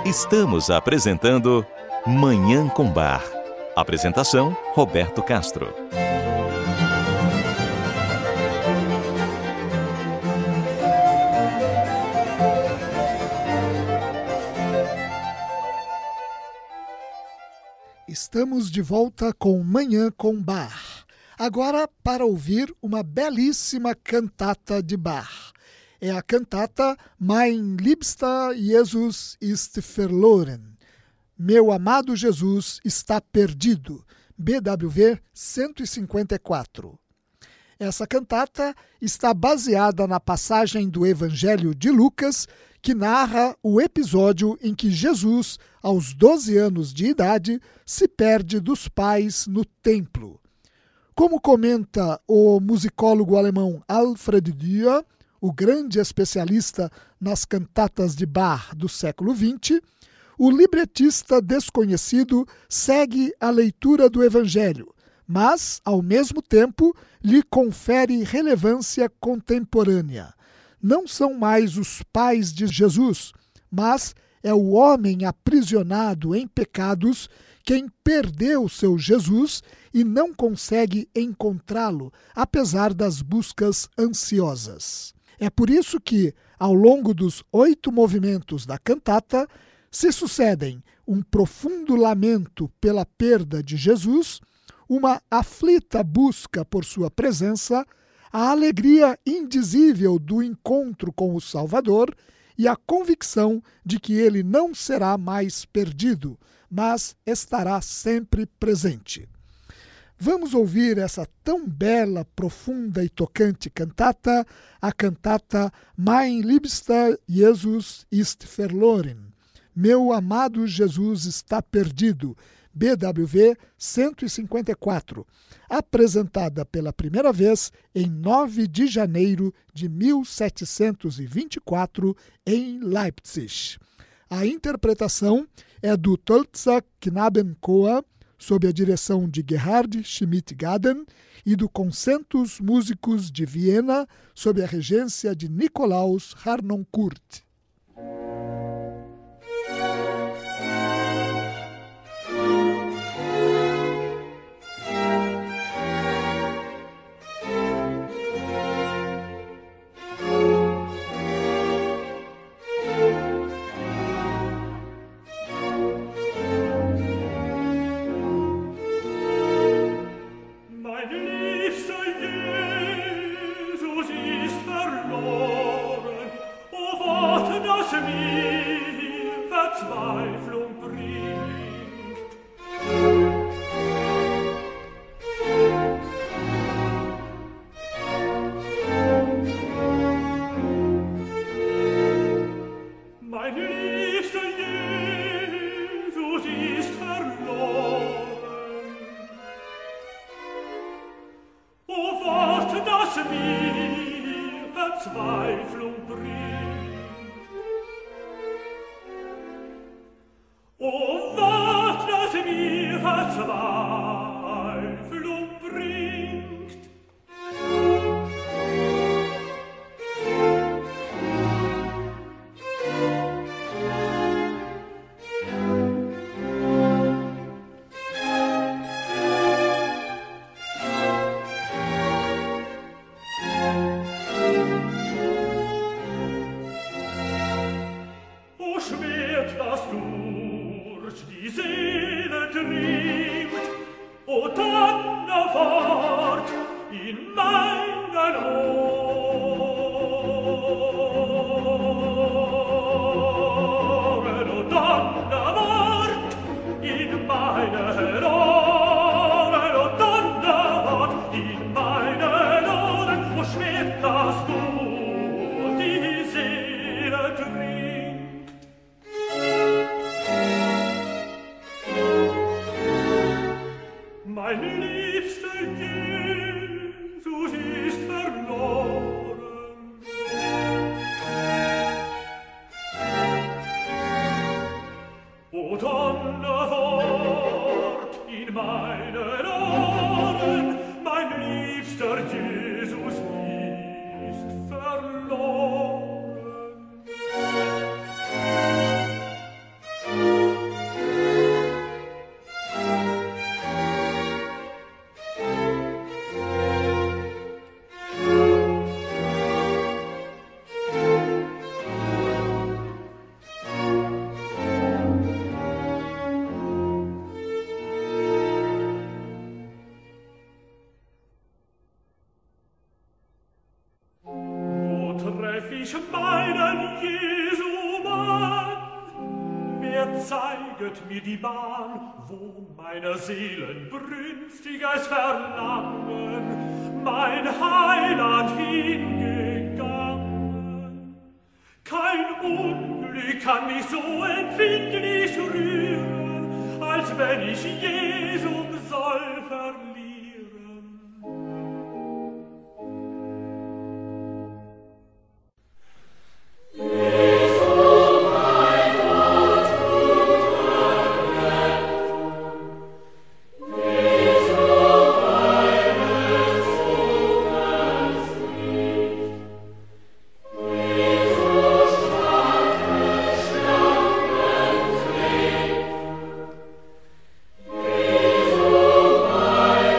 Estamos apresentando Manhã com Bar. Apresentação, Roberto Castro. Estamos de volta com Manhã com Bar. Agora para ouvir uma belíssima cantata de Bach. É a cantata Mein liebster Jesus ist verloren. Meu amado Jesus está perdido. BWV 154. Essa cantata está baseada na passagem do Evangelho de Lucas, que narra o episódio em que Jesus, aos 12 anos de idade, se perde dos pais no templo. Como comenta o musicólogo alemão Alfred Dürer, o grande especialista nas cantatas de Bach do século XX, o libretista desconhecido segue a leitura do Evangelho, mas, ao mesmo tempo, lhe confere relevância contemporânea. Não são mais os pais de Jesus, mas é o homem aprisionado em pecados quem perdeu seu Jesus e não consegue encontrá-lo, apesar das buscas ansiosas. É por isso que, ao longo dos 8 movimentos da cantata, se sucedem um profundo lamento pela perda de Jesus, uma aflita busca por sua presença, a alegria indizível do encontro com o Salvador e a convicção de que ele não será mais perdido, mas estará sempre presente. Vamos ouvir essa tão bela, profunda e tocante cantata, a cantata Mein liebster Jesus ist verloren. Meu amado Jesus está perdido. BWV 154, apresentada pela primeira vez em 9 de janeiro de 1724 em Leipzig. A interpretação é do Tölzer Knabenchor, sob a direção de Gerhard Schmidt-Gaden, e do Concentus Músicos de Viena, sob a regência de Nikolaus Harnoncourt. Mein liebster Jesus ist verloren. treff ich meinen Jesu Mann? Wer zeiget mir die Bahn, wo meiner Seelen brünstiges Verlangen mein Heiland hingegangen? Kein Unglück kann mich so empfindlich rühren, als wenn ich Jesum soll verlieren. Jesu,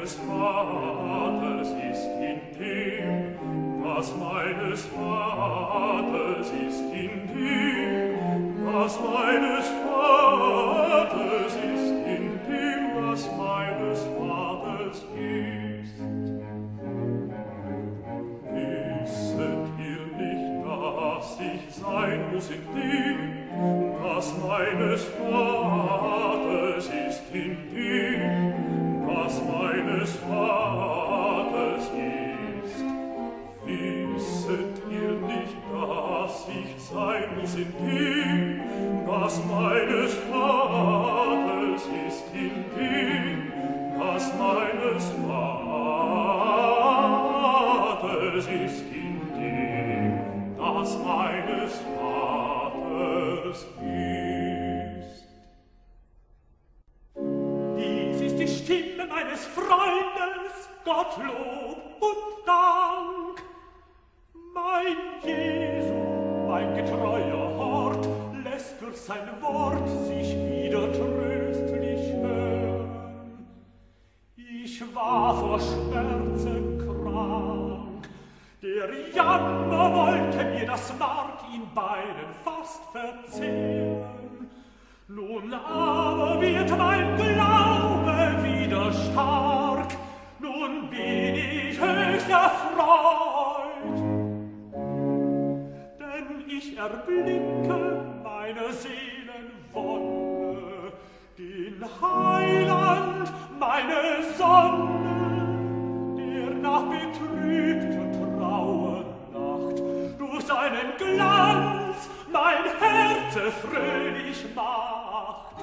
meines Vaters ist in dem, was meines Vaters ist in dem, was meines Vaters ist in dem, was meines Vaters ist. Wisset ihr nicht, dass ich sein muss in dem, was meines Vaters ist in dem, was meines Vaters ist? Wisset ihr nicht, dass ich sein muss in dem, was meines Vaters ist in dem, was meines Vaters ist in dem, was meines Vaters ist. Dies ist die Stimme meines Freundes, Gottlob und Dank. Mein Jesu, mein getreuer Hort, lässt durch sein Wort sich wieder tröstlich hören. Ich war vor Schmerzen krank, der Jammer wollte mir das Mark in Beinen fast verzehren. Nun aber wird mein Glaube wieder stark, nun bin ich höchst erfreut. Denn ich erblicke meine Seelenwonne, den Heiland, meine Sonne, der nach betrübter Trauernacht durch seinen Glanz mein Herz fröhlich macht.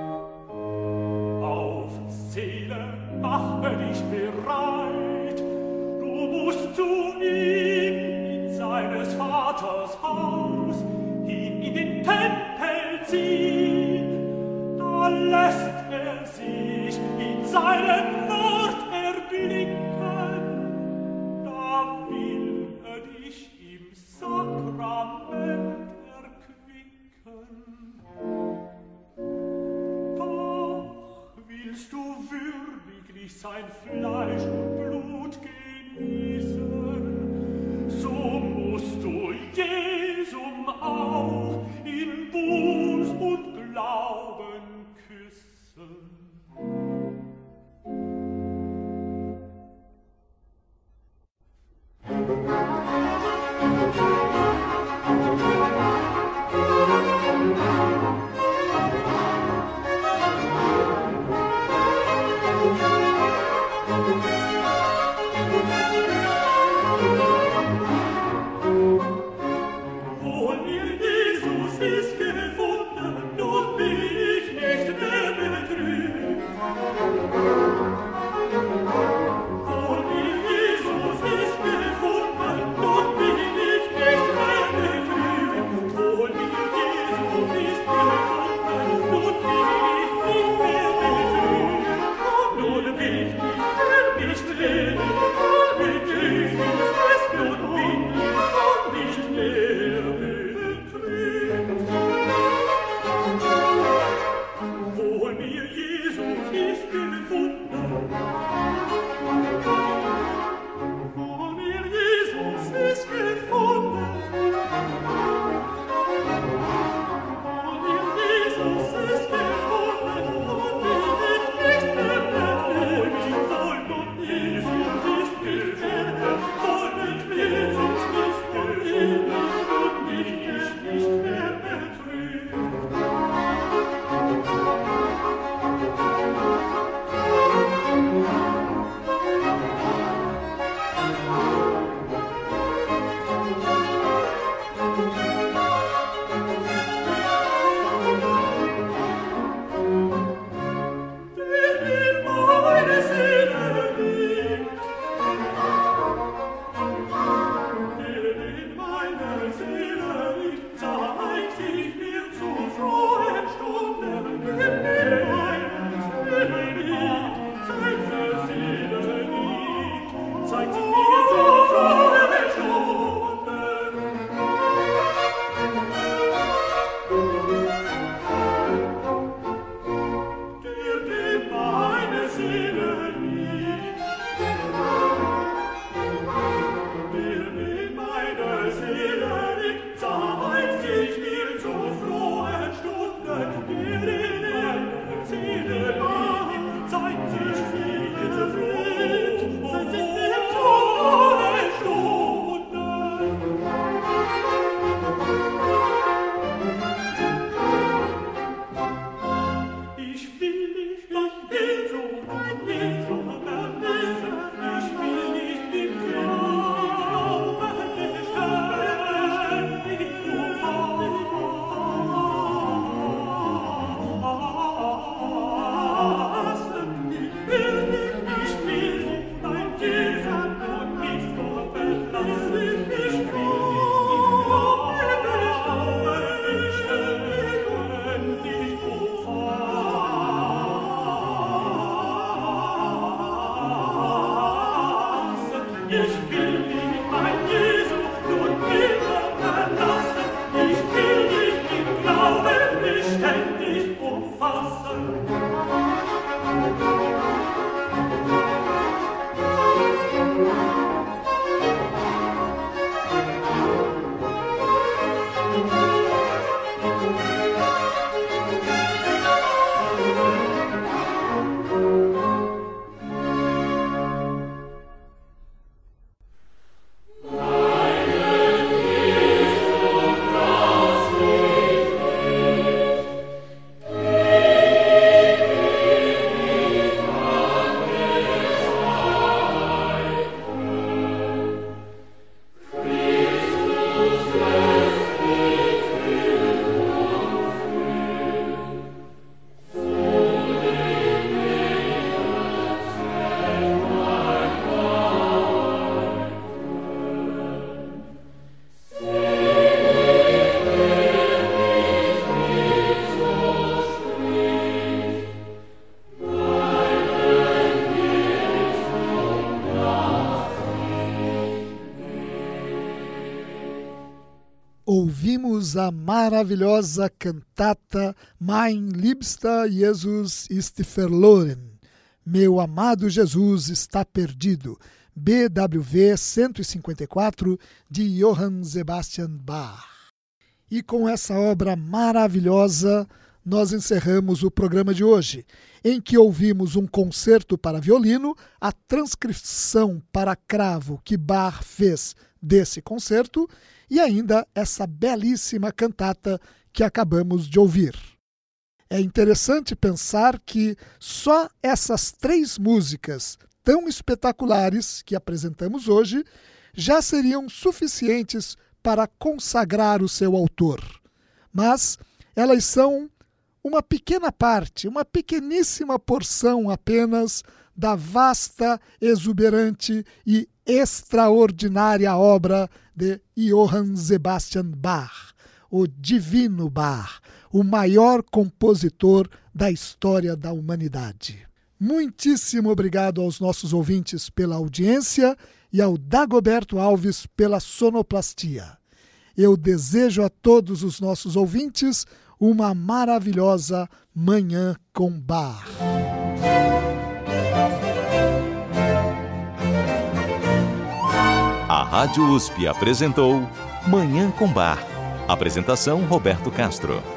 Auf, Seele, mache dich bereit, du musst zu ihm in seines Vaters Haus, ihn in den Tempel ziehen, da lässt er sich in seinem Wort erblicken, da will er dich im Sakrament erquicken. Doch willst du würdiglich sein Fleisch und Blut genießen, so musst du Jesum auch in Buß und Glauben küssen. ouvimos a maravilhosa cantata Mein liebster Jesus ist verloren. Meu amado Jesus está perdido. BWV 154 de Johann Sebastian Bach. E com essa obra maravilhosa, nós encerramos o programa de hoje, em que ouvimos um concerto para violino, a transcrição para cravo que Bach fez desse concerto e ainda essa belíssima cantata que acabamos de ouvir. É interessante pensar que só essas 3 músicas tão espetaculares que apresentamos hoje já seriam suficientes para consagrar o seu autor. Mas elas são uma pequena parte, uma pequeníssima porção apenas da vasta, exuberante e extraordinária obra de Johann Sebastian Bach, o Divino Bach, o maior compositor da história da humanidade. Muitíssimo obrigado aos nossos ouvintes pela audiência e ao Dagoberto Alves pela sonoplastia. Eu desejo a todos os nossos ouvintes uma maravilhosa Manhã com Bach. A Rádio USP apresentou Manhã com Bach. Apresentação Roberto Castro.